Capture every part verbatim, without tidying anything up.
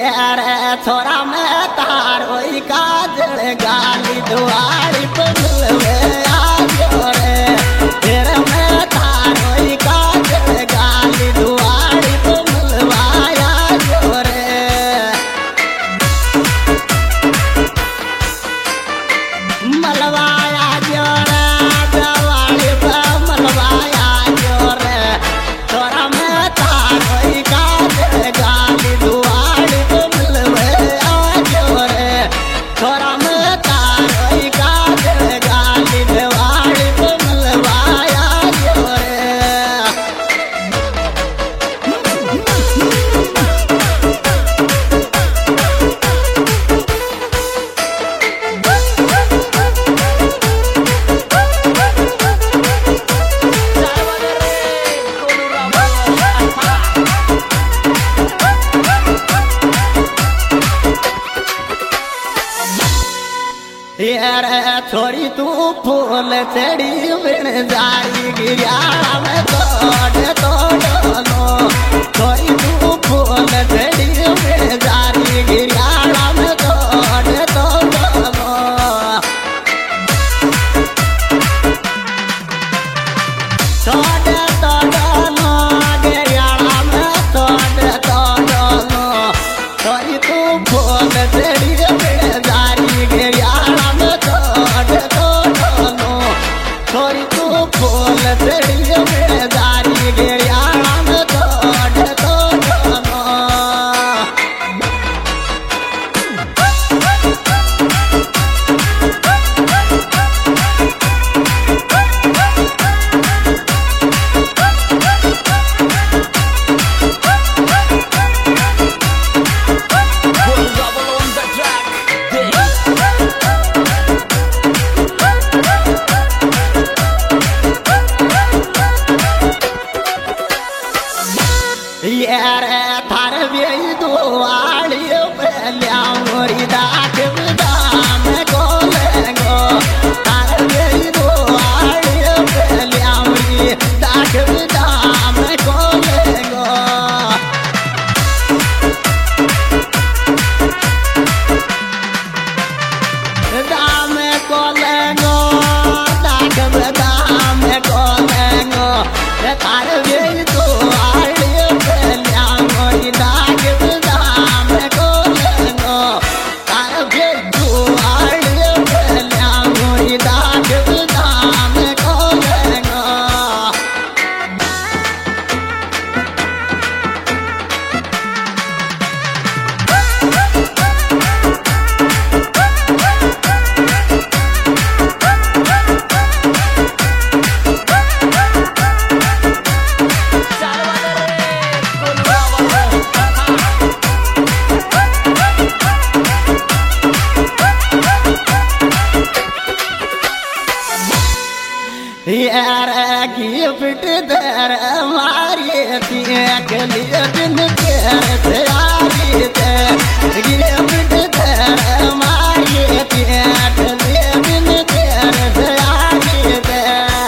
रे छोरा में तारो काजल गाली दुआरी पे मिलवे आजो रे तेरे में तारो काजल गाली दुआरी पे मिलवाया जो रे मलवाया जो रे दवाली पे मलवाया जो रे छोरा में तारो काजल गाली दुआरी पे मिलवे आजो रे छोरा में तारो काजल गाली दुआरी पे मिलवाया जो रे रे छोरी तू फूल चढ़ी बिन जाई गिरिया में तोड़ तोड़ लो छोरी तू फूल चढ़ी बिन जाई गिरिया में तोड़ तोड़ लो तोड़ तोड़ लो गिरिया में तोड़ तोड़ लो छोरी तू फूल चढ़ी बिन जाई गिरिया छोरी तू फूल चढ़ी में जारी गिरिया में तोड़ तोड़ लो रे थार वे दो आड़ी पहलिया मोरी दाख दाम गोलेंगो थार वे दो आड़ी पहलिया मोरी दाख दाम गोलेंगो दाम गोलेंगो दाख दाम गोलेंगो थार वे दो आड़ी यार गिफ्ट दर मारी थी अगली दिन तेर तैयारी थे गिफ्ट दर मारी थी अगली दिन तेर तैयारी थे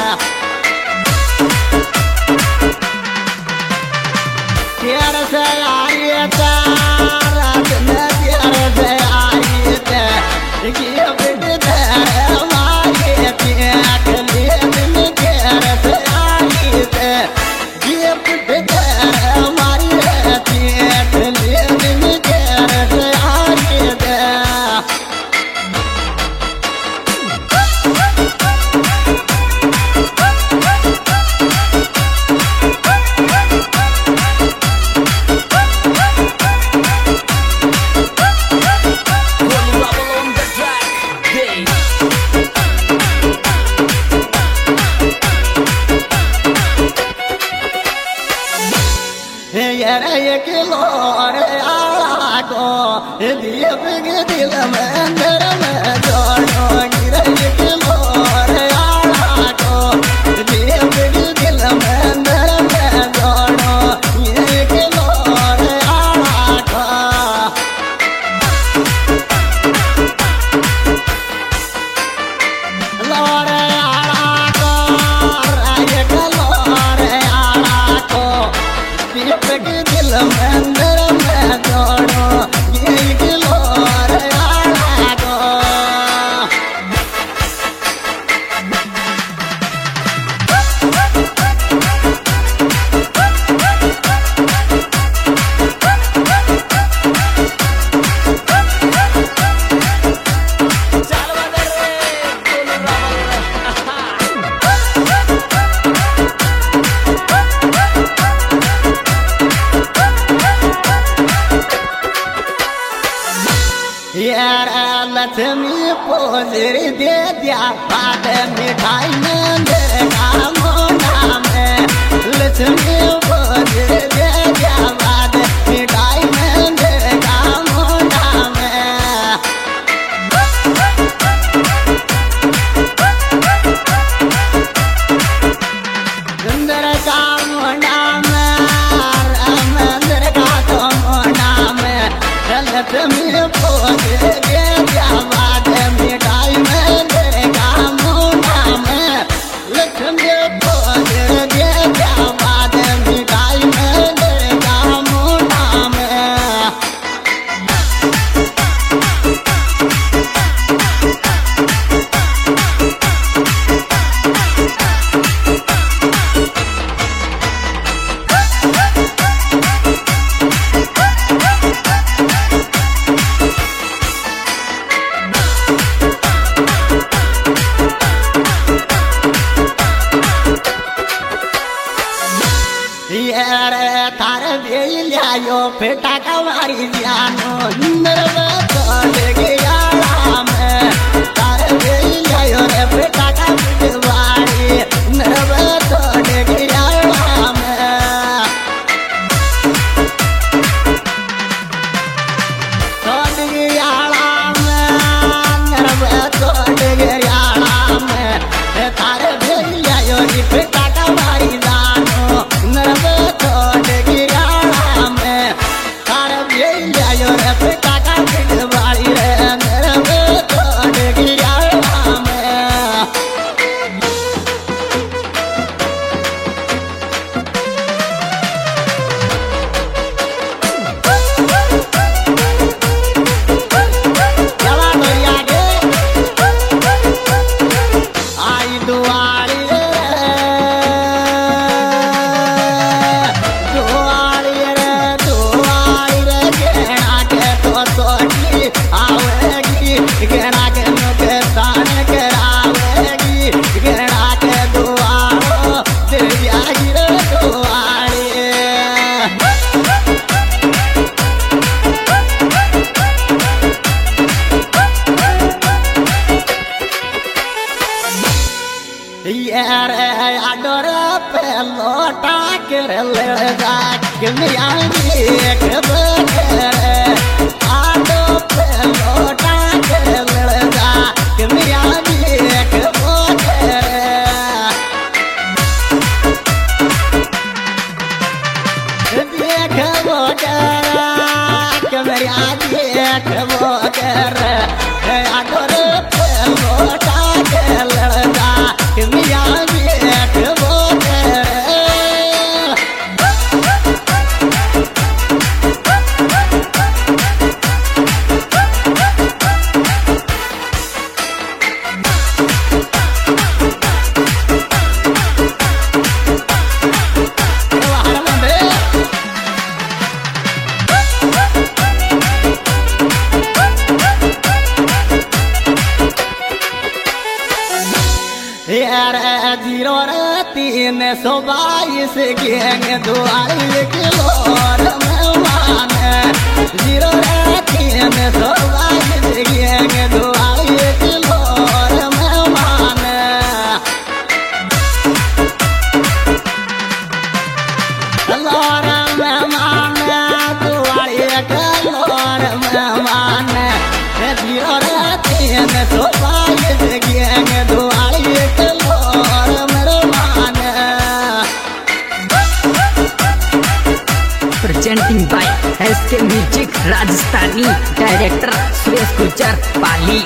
तेर तैयारी थे रात में तेर तैयारी थे गिफ्ट दर मारी थी अगली दिल में दिल में अंदर में जोड़ो गिरे किलो रे आला को दिल में दिल में अंदर में जोड़ो गिरे किलो रे आला को लोरे आला को राय किलो रे आला को दिल में दिल में अंदर में जोड़ो यार लक्ष्मी पोजर दे दिया बाद मिठाई मंदिर का मोना में लक्ष्मी पोजर दे दिया बाद मिठाई मंदिर का मोना में मंदिर का मोना में मंदिर का तो मोना में लक्ष्मी पोजर दे दिया बाद मिठाई मंदिर का मोना में लक्ष्मी पोजर दे दिया बाद मिठाई मंदिर का मोना में थार दे लियायो फेटा कवारी जानो नरव तोड़ गया में थार दे लियायो रे फेटा कवारी नरव तोड़ गया में तोड़ गया में नरव तोड़ गया में थार दे लियायो रे फेटा कवारी जानो नरव यार आडोर पे लोटा कर ले जाक मियानी एक बकरे आडो पे लोटा कर ले जाक मियानी एक बकरे देख बकरे कमरियानी एक बकरे आडोर पे लोटा कर ले जाक मियानी एक बकरे यार जीरो तीन सौ बाईस गैंग दुआर किलो मेहमान जीरो तीन सौ बाईस गैंग दुआर किलो मेहमान लोर मेहमान दुआर कलोर मेहमान जीरो तीन सौ बाईस गैंग दुआर presenting by S K Music Rajasthani Director Suresh Gujar Pali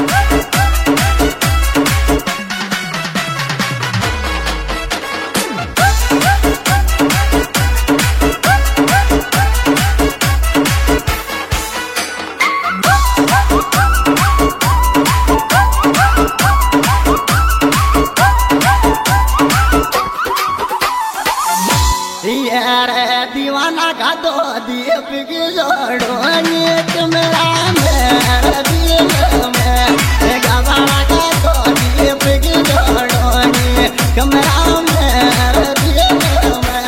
यार दीवाना का दो दीप की जोड़ो एक मेरा मेरा दिल में गवाना का दो दीप की जोड़ो एक मेरा मेरा दिल में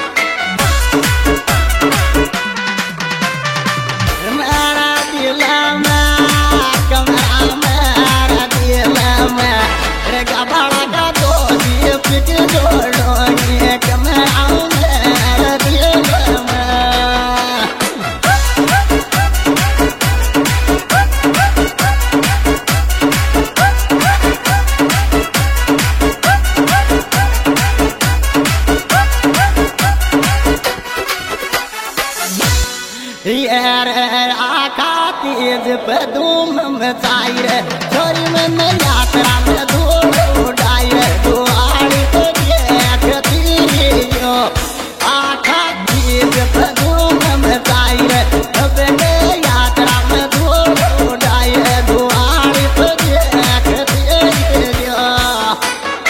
मेरा दिल आखा तेज पे धूम मचाई रे छोरी में नया